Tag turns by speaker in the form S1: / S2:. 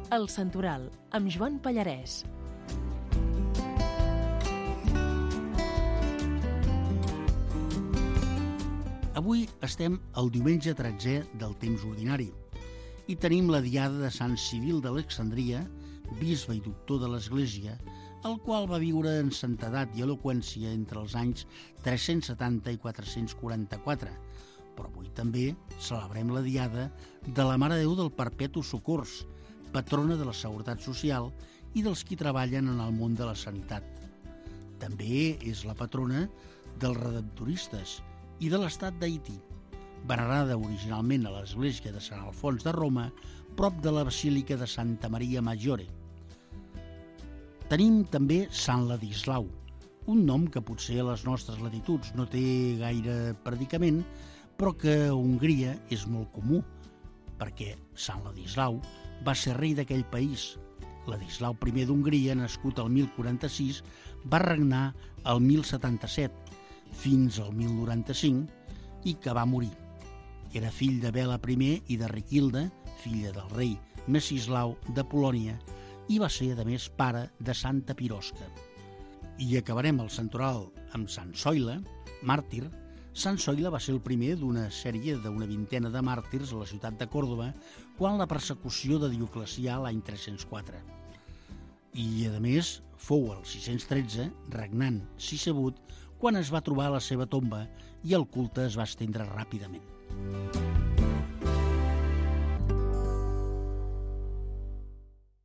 S1: El Santoral, amb Joan Pallarès.
S2: Avui estem al diumenge 13è del temps ordinari i tenim la diada de Sant Civil d'Alexandria, bisbe i doctor de l'Església, el qual va viure en santedat i eloqüència entre els anys 370 i 444. Però avui també celebrem la diada de la Mare de Déu del Perpetu Socors, patrona de la Seguretat Social i dels qui treballen en el món de la sanitat. També és la patrona dels redemptoristes i de l'estat d'Haití, venerada originalment a l'església de Sant Alfons de Roma, prop de la Basílica de Santa Maria Maggiore. Tenim també Sant Ladislau, un nom que potser a les nostres latituds no té gaire predicament, però que a Hongria és molt comú, perquè Sant Ladislau va ser rei d'aquell país. Ladislau I d'Hongria, nascut al 1046, va regnar al 1077, fins al 1095, i que va morir. Era fill de Bela I i de Riquilda, filla del rei Messislau de Polònia, i va ser, a més, pare de Santa Pirosca. I acabarem el santoral amb Sant Zoila, màrtir. Sant Zoila va ser el primer d'una sèrie d'una vintena de màrtirs a la ciutat de Còrdova quan la persecució de Dioclecià l'any 304. I, a més, fou el 613, regnant Sisebut, quan es va trobar la seva tomba i el culte es va estendre ràpidament.